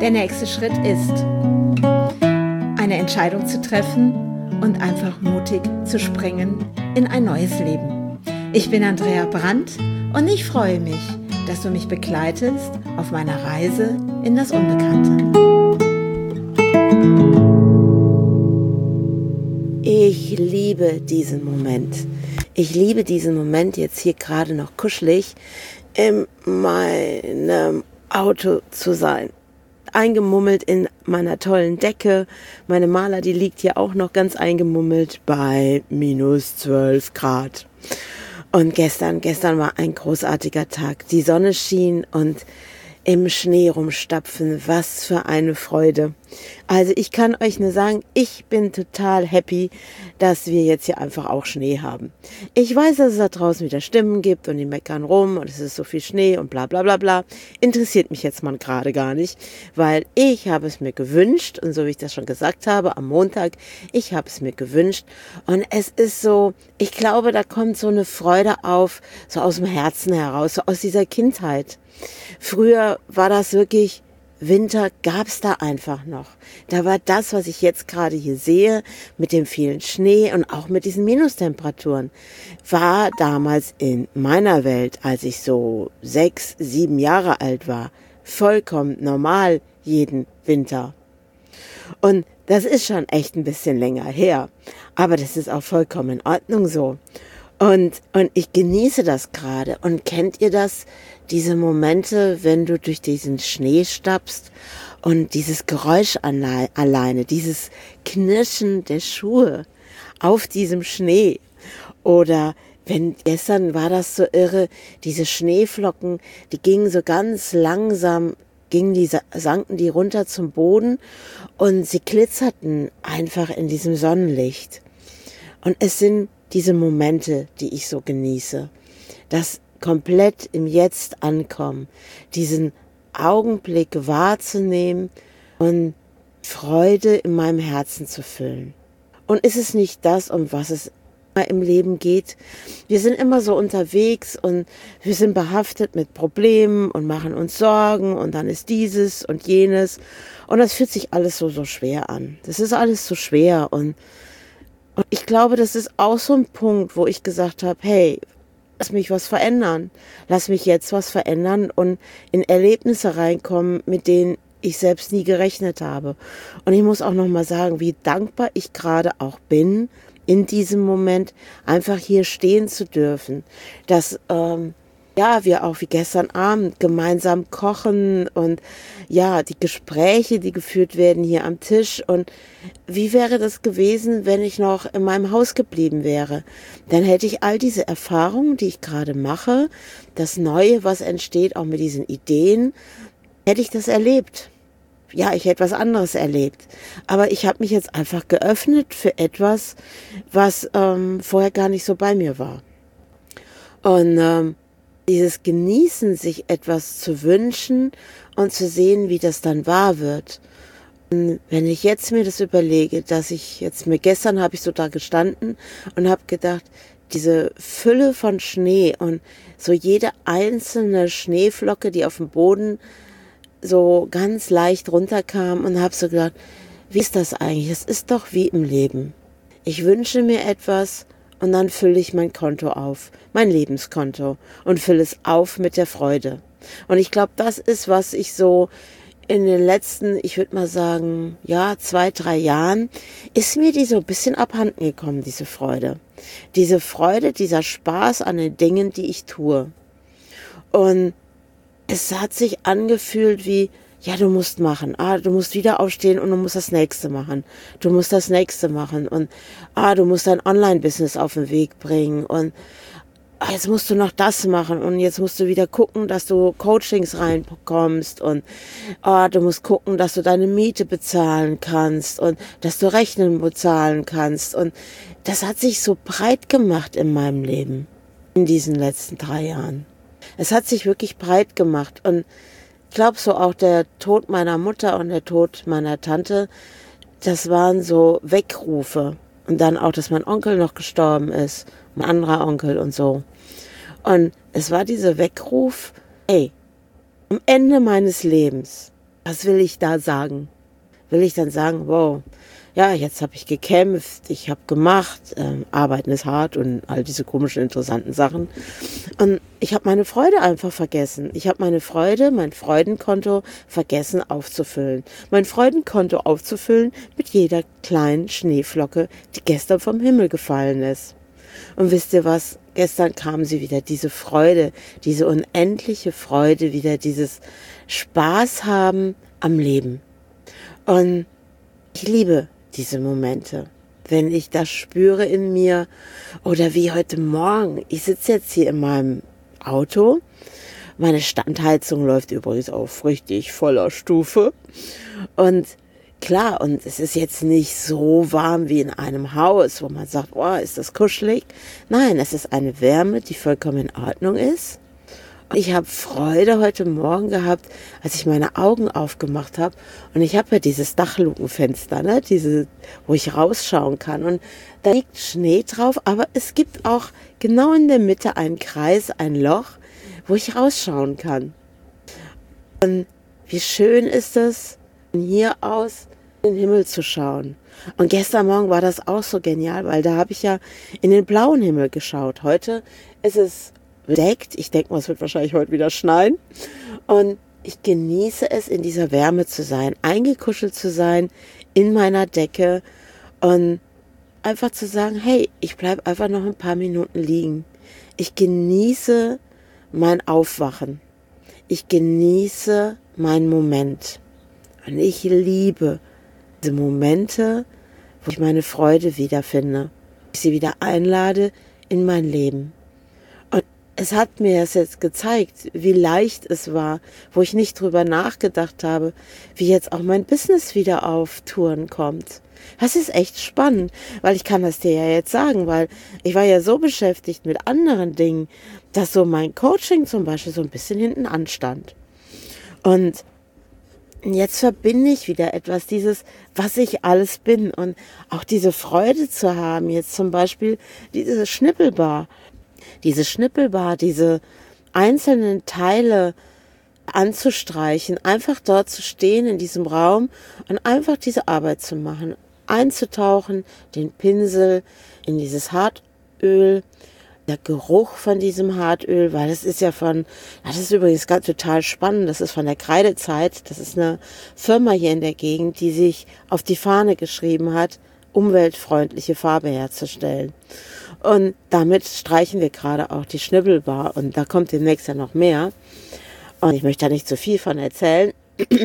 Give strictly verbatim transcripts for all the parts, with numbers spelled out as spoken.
Der nächste Schritt ist, eine Entscheidung zu treffen und einfach mutig zu springen in ein neues Leben. Ich bin Andrea Brandt und ich freue mich, dass du mich begleitest auf meiner Reise in das Unbekannte. Ich liebe diesen Moment. Ich liebe diesen Moment, jetzt hier gerade noch kuschelig in meinem Auto zu sein. Eingemummelt in meiner tollen Decke. Meine Maler, die liegt hier auch noch ganz eingemummelt bei minus zwölf Grad. Und gestern, gestern war ein großartiger Tag. Die Sonne schien und im Schnee rumstapfen. Was für eine Freude. Also ich kann euch nur sagen, ich bin total happy, dass wir jetzt hier einfach auch Schnee haben. Ich weiß, dass es da draußen wieder Stimmen gibt und die meckern rum und es ist so viel Schnee und bla bla bla bla. Interessiert mich jetzt mal gerade gar nicht, weil ich habe es mir gewünscht und so wie ich das schon gesagt habe am Montag, ich habe es mir gewünscht und es ist so, ich glaube, da kommt so eine Freude auf, so aus dem Herzen heraus, so aus dieser Kindheit. Früher war das wirklich, Winter gab's da einfach noch. Da war das, was ich jetzt gerade hier sehe, mit dem vielen Schnee und auch mit diesen Minustemperaturen, war damals in meiner Welt, als ich so sechs, sieben Jahre alt war, vollkommen normal jeden Winter. Und das ist schon echt ein bisschen länger her, aber das ist auch vollkommen in Ordnung so. Und, und ich genieße das gerade. Und kennt ihr das, diese Momente, wenn du durch diesen Schnee stapfst und dieses Geräusch allein, alleine, dieses Knirschen der Schuhe auf diesem Schnee? Oder wenn, gestern war das so irre, diese Schneeflocken, die gingen so ganz langsam, gingen die, sanken die runter zum Boden und sie glitzerten einfach in diesem Sonnenlicht. Und es sind diese Momente, die ich so genieße, das komplett im Jetzt ankommen, diesen Augenblick wahrzunehmen und Freude in meinem Herzen zu füllen. Und ist es nicht das, um was es immer im Leben geht? Wir sind immer so unterwegs und wir sind behaftet mit Problemen und machen uns Sorgen und dann ist dieses und jenes und das fühlt sich alles so, so schwer an. Das ist alles so schwer und Und ich glaube, das ist auch so ein Punkt, wo ich gesagt habe, hey, lass mich was verändern. Lass mich jetzt was verändern und in Erlebnisse reinkommen, mit denen ich selbst nie gerechnet habe. Und ich muss auch nochmal sagen, wie dankbar ich gerade auch bin, in diesem Moment einfach hier stehen zu dürfen. Dass ähm, ja, wir auch wie gestern Abend gemeinsam kochen und ja, die Gespräche, die geführt werden hier am Tisch. Und wie wäre das gewesen, wenn ich noch in meinem Haus geblieben wäre? Dann hätte ich all diese Erfahrungen, die ich gerade mache, das Neue, was entsteht, auch mit diesen Ideen, hätte ich das erlebt. Ja, ich hätte was anderes erlebt. Aber ich habe mich jetzt einfach geöffnet für etwas, was ähm, vorher gar nicht so bei mir war. Und ähm, dieses Genießen, sich etwas zu wünschen und zu sehen, wie das dann wahr wird. Und wenn ich jetzt mir das überlege, dass ich jetzt mir gestern habe ich so da gestanden und habe gedacht, diese Fülle von Schnee und so jede einzelne Schneeflocke, die auf dem Boden so ganz leicht runterkam und habe so gedacht, wie ist das eigentlich? Es ist doch wie im Leben. Ich wünsche mir etwas und dann fülle ich mein Konto auf, mein Lebenskonto und fülle es auf mit der Freude. Und ich glaube, das ist, was ich so in den letzten, ich würde mal sagen, ja, zwei, drei Jahren, ist mir die so ein bisschen abhanden gekommen, diese Freude. Diese Freude, dieser Spaß an den Dingen, die ich tue. Und es hat sich angefühlt wie, ja, du musst machen. Ah, du musst wieder aufstehen und du musst das Nächste machen. Du musst das Nächste machen. Und ah, du musst dein Online-Business auf den Weg bringen. Und ah, jetzt musst du noch das machen. Und jetzt musst du wieder gucken, dass du Coachings reinbekommst. Und ah, du musst gucken, dass du deine Miete bezahlen kannst. Und dass du Rechnungen bezahlen kannst. Und das hat sich so breit gemacht in meinem Leben. In diesen letzten drei Jahren. Es hat sich wirklich breit gemacht. Und ich glaube so auch der Tod meiner Mutter und der Tod meiner Tante, das waren so Weckrufe. Und dann auch, dass mein Onkel noch gestorben ist, mein anderer Onkel und so. Und es war dieser Weckruf, ey, am Ende meines Lebens Was will ich da sagen? Will ich dann sagen, wow, ja, jetzt habe ich gekämpft, ich habe gemacht, ähm, Arbeiten ist hart und all diese komischen, interessanten Sachen. Und ich habe meine Freude einfach vergessen. Ich habe meine Freude, mein Freudenkonto vergessen aufzufüllen. Mein Freudenkonto aufzufüllen mit jeder kleinen Schneeflocke, die gestern vom Himmel gefallen ist. Und wisst ihr was? Gestern kam sie wieder, diese Freude, diese unendliche Freude, wieder dieses Spaß haben am Leben. Und ich liebe diese Momente, wenn ich das spüre in mir oder wie heute Morgen. Ich sitze jetzt hier in meinem Auto. Meine Standheizung läuft übrigens auf richtig voller Stufe. Und klar, und es ist jetzt nicht so warm wie in einem Haus, wo man sagt, oh, ist das kuschelig. Nein, es ist eine Wärme, die vollkommen in Ordnung ist. Ich habe Freude heute Morgen gehabt, als ich meine Augen aufgemacht habe. Und ich habe ja dieses Dachlukenfenster, ne, diese, wo ich rausschauen kann. Und da liegt Schnee drauf, aber es gibt auch genau in der Mitte einen Kreis, ein Loch, wo ich rausschauen kann. Und wie schön ist es, von hier aus in den Himmel zu schauen. Und gestern Morgen war das auch so genial, weil da habe ich ja in den blauen Himmel geschaut. Heute ist es bedeckt. Ich denke mal, es wird wahrscheinlich heute wieder schneien. Und ich genieße es, in dieser Wärme zu sein, eingekuschelt zu sein in meiner Decke und einfach zu sagen, hey, ich bleibe einfach noch ein paar Minuten liegen. Ich genieße mein Aufwachen. Ich genieße meinen Moment. Und ich liebe diese Momente, wo ich meine Freude wiederfinde. Ich sie wieder einlade in mein Leben. Es hat mir es jetzt gezeigt, wie leicht es war, wo ich nicht drüber nachgedacht habe, wie jetzt auch mein Business wieder auf Touren kommt. Das ist echt spannend, weil ich kann das dir ja jetzt sagen, weil ich war ja so beschäftigt mit anderen Dingen, dass so mein Coaching zum Beispiel so ein bisschen hinten anstand. Und jetzt verbinde ich wieder etwas, dieses, was ich alles bin und auch diese Freude zu haben, jetzt zum Beispiel diese Schnippelbar. Diese Schnippelbar, diese einzelnen Teile anzustreichen, einfach dort zu stehen in diesem Raum und einfach diese Arbeit zu machen, einzutauchen, den Pinsel in dieses Hartöl, der Geruch von diesem Hartöl, weil das ist ja von, das ist übrigens ganz total spannend, das ist von der Kreidezeit, das ist eine Firma hier in der Gegend, die sich auf die Fahne geschrieben hat, umweltfreundliche Farbe herzustellen. Und damit streichen wir gerade auch die Schnibbelbar und da kommt demnächst ja noch mehr. Und ich möchte da nicht zu viel von erzählen.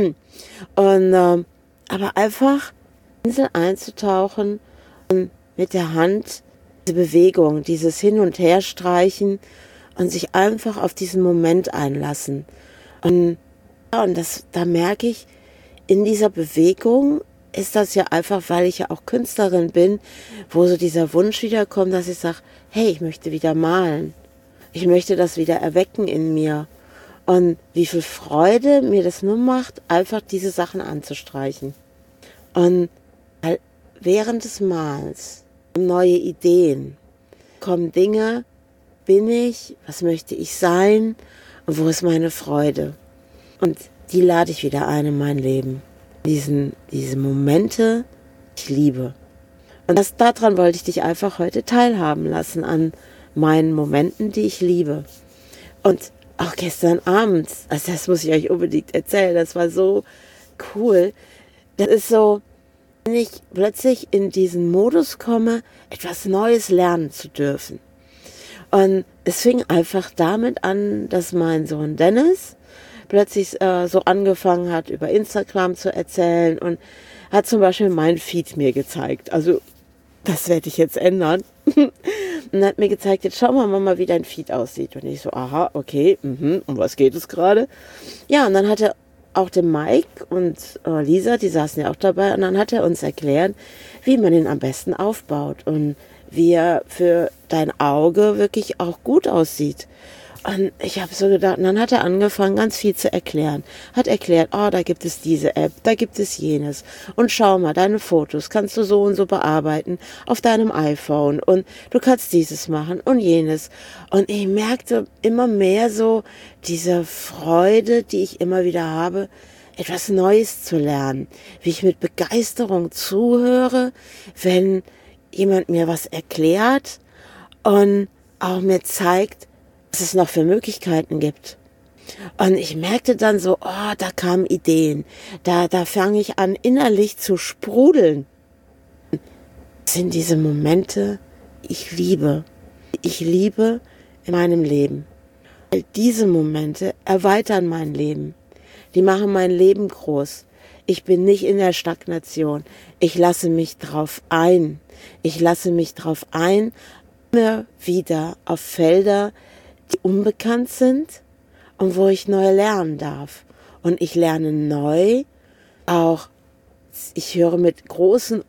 Und, ähm, aber einfach in die Insel einzutauchen und mit der Hand diese Bewegung, dieses Hin- und Herstreichen und sich einfach auf diesen Moment einlassen. Und, ja, und das, da merke ich, in dieser Bewegung ist das ja einfach, weil ich ja auch Künstlerin bin, wo so dieser Wunsch wiederkommt, dass ich sage, hey, ich möchte wieder malen. Ich möchte das wieder erwecken in mir. Und wie viel Freude mir das nur macht, einfach diese Sachen anzustreichen. Und während des Malens kommen neue Ideen, kommen Dinge, bin ich, was möchte ich sein und wo ist meine Freude. Und die lade ich wieder ein in mein Leben. Diesen, diese Momente, ich liebe. Und das, daran wollte ich dich einfach heute teilhaben lassen, an meinen Momenten, die ich liebe. Und auch gestern Abend, also das muss ich euch unbedingt erzählen, das war so cool. Das ist so, wenn ich plötzlich in diesen Modus komme, etwas Neues lernen zu dürfen. Und es fing einfach damit an, dass mein Sohn Dennis plötzlich äh, so angefangen hat, über Instagram zu erzählen und hat zum Beispiel mein Feed mir gezeigt. Also, das werde ich jetzt ändern. Und hat mir gezeigt, jetzt schau mal, Mama, wie dein Feed aussieht. Und ich so, aha, okay, mhm, um was geht es gerade? Ja, und dann hat er auch den Mike und äh, Lisa, die saßen ja auch dabei, und dann hat er uns erklärt, wie man ihn am besten aufbaut und wie er für dein Auge wirklich auch gut aussieht. Und ich habe so gedacht, und dann hat er angefangen, ganz viel zu erklären. Hat erklärt, oh, da gibt es diese App, da gibt es jenes. Und schau mal, deine Fotos kannst du so und so bearbeiten auf deinem iPhone. Und du kannst dieses machen und jenes. Und ich merkte immer mehr so diese Freude, die ich immer wieder habe, etwas Neues zu lernen, wie ich mit Begeisterung zuhöre, wenn jemand mir was erklärt und auch mir zeigt, was es noch für Möglichkeiten gibt. Und ich merkte dann so, oh, da kamen Ideen, da, da fange ich an, innerlich zu sprudeln. Das sind diese Momente, ich liebe, ich liebe in meinem Leben. Weil diese Momente erweitern mein Leben. Die machen mein Leben groß. Ich bin nicht in der Stagnation. Ich lasse mich drauf ein. Ich lasse mich drauf ein, immer wieder auf Felder, die unbekannt sind und wo ich neu lernen darf. Und ich lerne neu auch, ich höre mit großen,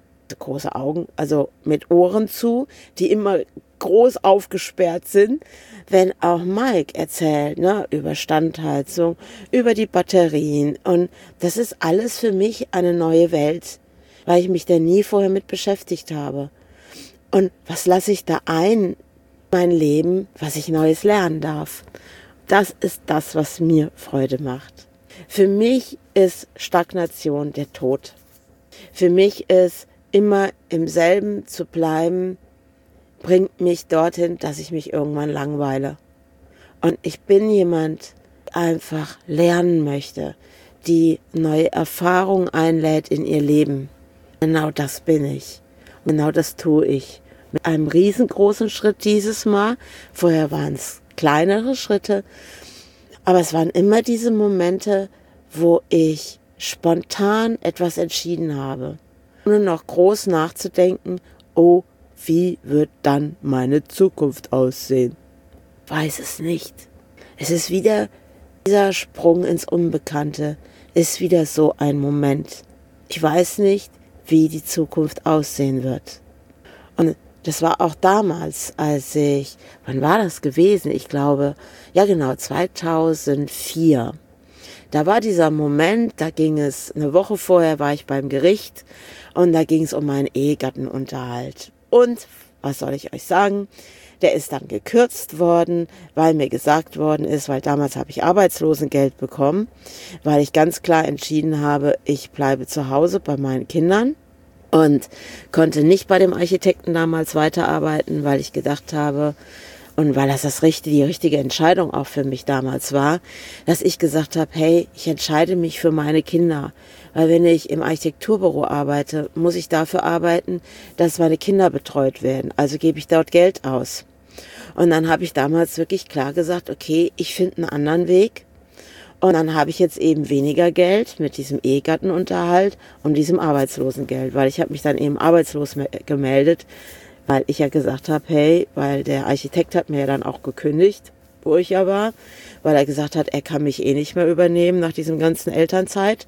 große Augen, also mit Ohren zu, die immer groß aufgesperrt sind, wenn auch Mike erzählt, ne, über Standheizung, über die Batterien. Und das ist alles für mich eine neue Welt, weil ich mich da nie vorher mit beschäftigt habe. Und was lasse ich da ein in mein Leben, was ich Neues lernen darf? Das ist das, was mir Freude macht. Für mich ist Stagnation der Tod. Für mich ist immer im selben zu bleiben, bringt mich dorthin, dass ich mich irgendwann langweile. Und ich bin jemand, der einfach lernen möchte, die neue Erfahrungen einlädt in ihr Leben. Genau das bin ich. Genau das tue ich. Mit einem riesengroßen Schritt dieses Mal. Vorher waren es kleinere Schritte. Aber es waren immer diese Momente, wo ich spontan etwas entschieden habe. Ohne noch groß nachzudenken, oh, wie wird dann meine Zukunft aussehen? Weiß es nicht. Es ist wieder dieser Sprung ins Unbekannte, ist wieder so ein Moment. Ich weiß nicht, wie die Zukunft aussehen wird. Und das war auch damals, als ich, wann war das gewesen? Ich glaube, ja genau, zweitausendvier. Da war dieser Moment, da ging es, eine Woche vorher war ich beim Gericht und da ging es um meinen Ehegattenunterhalt. Und, was soll ich euch sagen, der ist dann gekürzt worden, weil mir gesagt worden ist, weil damals habe ich Arbeitslosengeld bekommen, weil ich ganz klar entschieden habe, ich bleibe zu Hause bei meinen Kindern und konnte nicht bei dem Architekten damals weiterarbeiten, weil ich gedacht habe, und weil das, das richtige, die richtige Entscheidung auch für mich damals war, dass ich gesagt habe, hey, ich entscheide mich für meine Kinder. Weil wenn ich im Architekturbüro arbeite, muss ich dafür arbeiten, dass meine Kinder betreut werden. Also gebe ich dort Geld aus. Und dann habe ich damals wirklich klar gesagt, okay, ich finde einen anderen Weg. Und dann habe ich jetzt eben weniger Geld mit diesem Ehegattenunterhalt und diesem Arbeitslosengeld. Weil ich habe mich dann eben arbeitslos gemeldet, weil ich ja gesagt habe, hey, weil der Architekt hat mir ja dann auch gekündigt, wo ich ja war, weil er gesagt hat, er kann mich eh nicht mehr übernehmen nach diesem ganzen Elternzeit.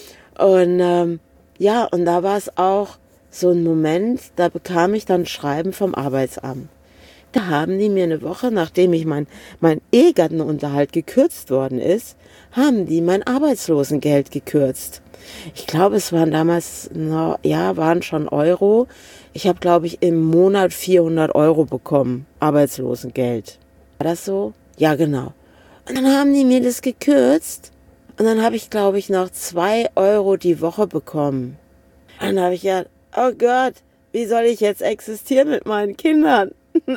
Und ähm, ja, und da war es auch so ein Moment, da bekam ich dann ein Schreiben vom Arbeitsamt. Da haben die mir eine Woche, nachdem ich mein, mein Ehegattenunterhalt gekürzt worden ist, haben die mein Arbeitslosengeld gekürzt. Ich glaube, es waren damals, na, ja, waren schon Euro. Ich habe, glaube ich, im Monat vierhundert Euro bekommen, Arbeitslosengeld. War das so? Ja, genau. Und dann haben die mir das gekürzt. Und dann habe ich, glaube ich, noch zwei Euro die Woche bekommen. Und dann habe ich ja, oh Gott, wie soll ich jetzt existieren mit meinen Kindern?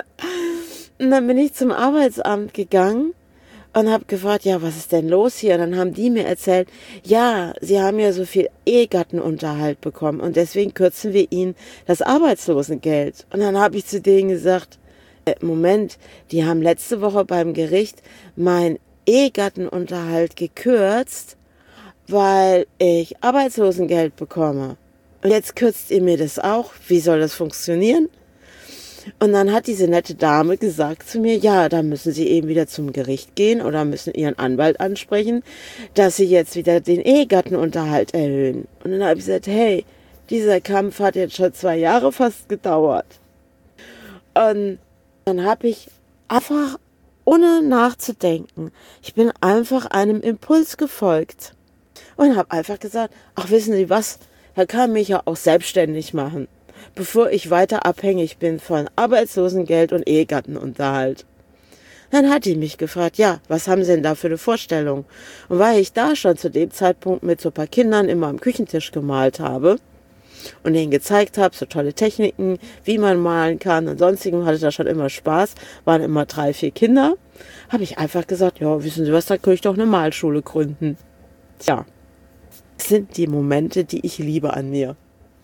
Und dann bin ich zum Arbeitsamt gegangen und habe gefragt, ja, was ist denn los hier? Und dann haben die mir erzählt, ja, sie haben ja so viel Ehegattenunterhalt bekommen und deswegen kürzen wir ihnen das Arbeitslosengeld. Und dann habe ich zu denen gesagt, äh, Moment, die haben letzte Woche beim Gericht mein Ehegattenunterhalt gekürzt, weil ich Arbeitslosengeld bekomme. Und jetzt kürzt ihr mir das auch. Wie soll das funktionieren? Und dann hat diese nette Dame gesagt zu mir, ja, da müssen Sie eben wieder zum Gericht gehen oder müssen Ihren Anwalt ansprechen, dass Sie jetzt wieder den Ehegattenunterhalt erhöhen. Und dann habe ich gesagt, hey, dieser Kampf hat jetzt schon zwei Jahre fast gedauert. Und dann habe ich einfach, ohne nachzudenken, ich bin einfach einem Impuls gefolgt und habe einfach gesagt, ach, wissen Sie was, da kann mich ja auch selbstständig machen, bevor ich weiter abhängig bin von Arbeitslosengeld und Ehegattenunterhalt. Dann hat die mich gefragt, ja, was haben Sie denn da für eine Vorstellung? Und weil ich da schon zu dem Zeitpunkt mit so ein paar Kindern immer am Küchentisch gemalt habe und denen gezeigt habe, so tolle Techniken, wie man malen kann und sonstigem, hatte da schon immer Spaß, waren immer drei, vier Kinder, habe ich einfach gesagt, ja, wissen Sie was, da könnte ich doch eine Malschule gründen. Tja, das sind die Momente, die ich liebe an mir.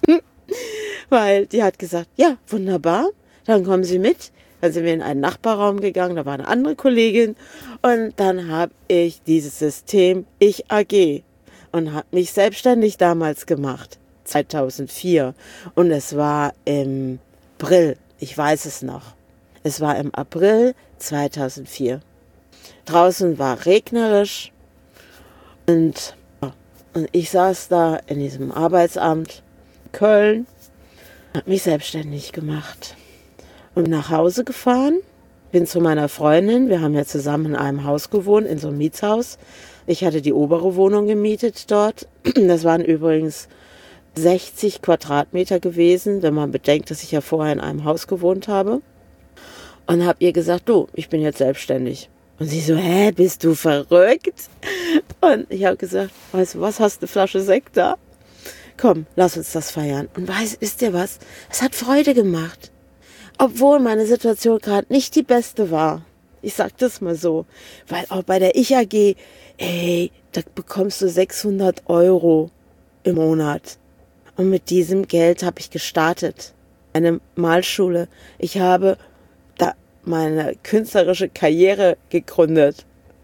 Weil die hat gesagt, ja, wunderbar, dann kommen Sie mit. Dann sind wir in einen Nachbarraum gegangen, da war eine andere Kollegin und dann habe ich dieses System Ich A G und habe mich selbstständig damals gemacht, zweitausendvier. Und es war im April, ich weiß es noch, es war im April zweitausendvier. Draußen war regnerisch und, und ich saß da in diesem Arbeitsamt in Köln, habe mich selbstständig gemacht. Und nach Hause gefahren, bin zu meiner Freundin, wir haben ja zusammen in einem Haus gewohnt, in so einem Mietshaus. Ich hatte die obere Wohnung gemietet dort. Das waren übrigens sechzig Quadratmeter gewesen, wenn man bedenkt, dass ich ja vorher in einem Haus gewohnt habe. Und habe ihr gesagt, du, ich bin jetzt selbstständig. Und sie so, hä, bist du verrückt? Und ich habe gesagt, weißt du was, hast du eine Flasche Sekt da? Komm, lass uns das feiern. Und weißt, wisst ihr was? Es hat Freude gemacht. Obwohl meine Situation gerade nicht die beste war. Ich sag das mal so. Weil auch bei der Ich A G, ey, da bekommst du sechshundert Euro im Monat. Und mit diesem Geld habe ich gestartet. Eine Malschule. Ich habe da meine künstlerische Karriere gegründet.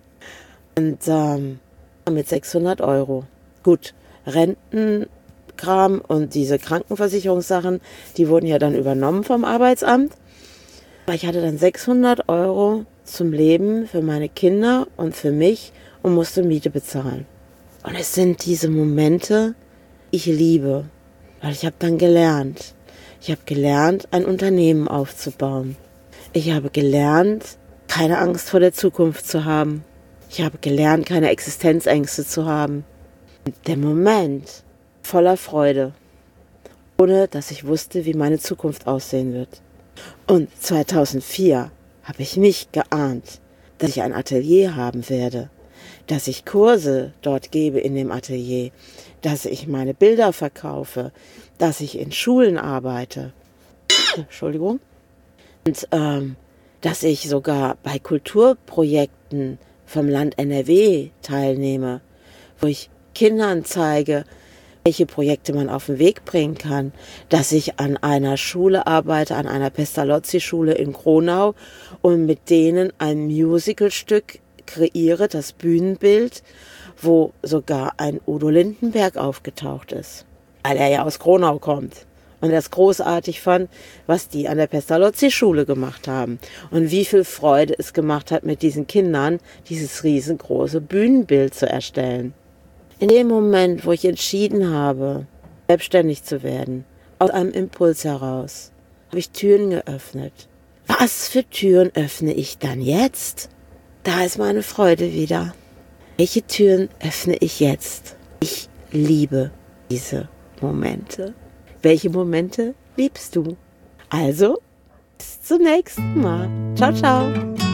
Und ähm, mit sechshundert Euro. Gut, Renten... Kram und diese Krankenversicherungssachen, die wurden ja dann übernommen vom Arbeitsamt. Aber ich hatte dann sechshundert Euro zum Leben für meine Kinder und für mich und musste Miete bezahlen. Und es sind diese Momente, die ich liebe, weil ich habe dann gelernt. Ich habe gelernt, ein Unternehmen aufzubauen. Ich habe gelernt, keine Angst vor der Zukunft zu haben. Ich habe gelernt, keine Existenzängste zu haben. Der Moment voller Freude, ohne dass ich wusste, wie meine Zukunft aussehen wird. Und zweitausendvier habe ich nicht geahnt, dass ich ein Atelier haben werde, dass ich Kurse dort gebe in dem Atelier, dass ich meine Bilder verkaufe, dass ich in Schulen arbeite. Entschuldigung. Und ähm, dass ich sogar bei Kulturprojekten vom Land N R W teilnehme, wo ich Kindern zeige, welche Projekte man auf den Weg bringen kann, dass ich an einer Schule arbeite, an einer Pestalozzi-Schule in Kronau und mit denen ein Musicalstück kreiere, das Bühnenbild, wo sogar ein Udo Lindenberg aufgetaucht ist, weil er ja aus Kronau kommt und er es großartig fand, was die an der Pestalozzi-Schule gemacht haben und wie viel Freude es gemacht hat, mit diesen Kindern dieses riesengroße Bühnenbild zu erstellen. In dem Moment, wo ich entschieden habe, selbstständig zu werden, aus einem Impuls heraus, habe ich Türen geöffnet. Was für Türen öffne ich dann jetzt? Da ist meine Freude wieder. Welche Türen öffne ich jetzt? Ich liebe diese Momente. Welche Momente liebst du? Also, bis zum nächsten Mal. Ciao, ciao.